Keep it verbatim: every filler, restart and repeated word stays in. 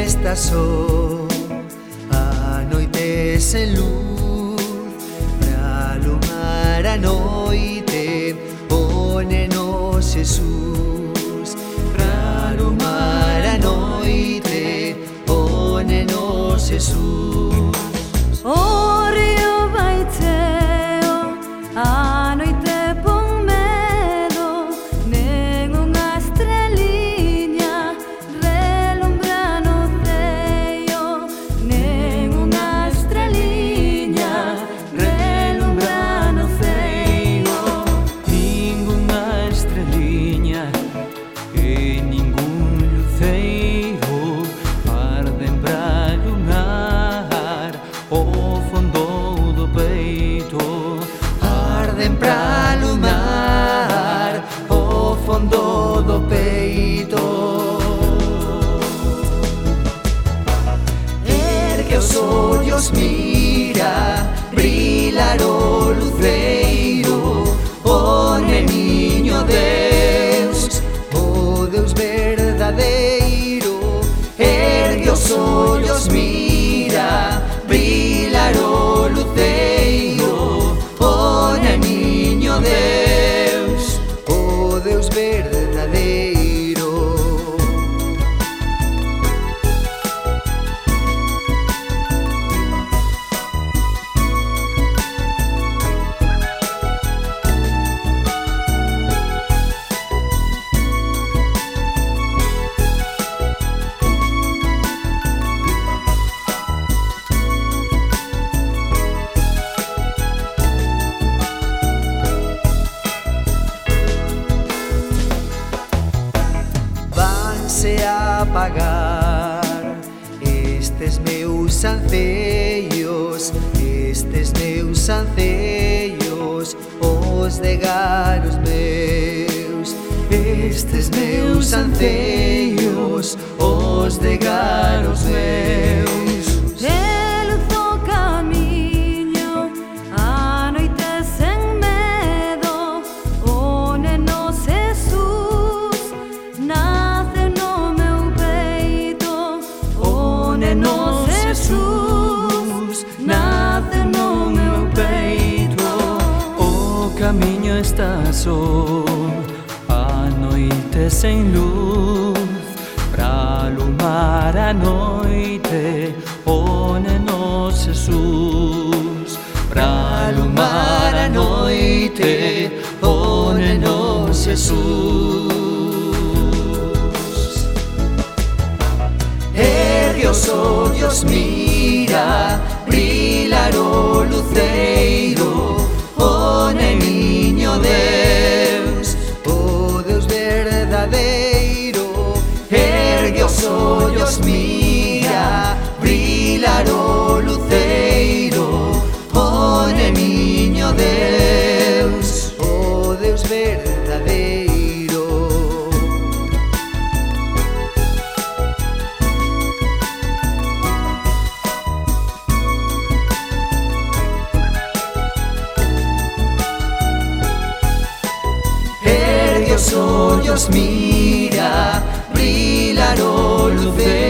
está só, a noite sen luz, pra alumar a noite o neno Jesús, pra alumar a noite o neno Jesús. O río baiteo, a noite pon medo, nen unha estreliña relumbra no ceio, nen unha estreliña relumbra no ceio. Ningunha estreliña e ningún luceiro arden pra iluminar o fondo do peito, Arden pra alumar o fondo do peito. Ergue os ollos, mira brillar o luceiro, o neniño Deus, o Deus verdadeiro. Ergue os ollos, mira brillar o luceiro, o neniño Deus, o Deus verdadeiro. Vanse a apagar estes meus anceios, estes meus anceios, os de garos meus, estes meus anceios, os de garos meus. De luz o camiño, a noite sen medo, o neno Jesús nace no meu peito, o neno Jesús nace no meu peito. o camiño está só, a noite sen luz, pra alumar a noite o neno Jesús, pra alumar a noite o neno Jesús. Ergue os ollos, mira brillar o luceiro, o neniño Deus, o Deus verdadeiro. Ergue os ollos, mira brillar o luceiro, o neniño Deus, o Deus verdadeiro. Ergue os ollos, mira brillar o luceiro,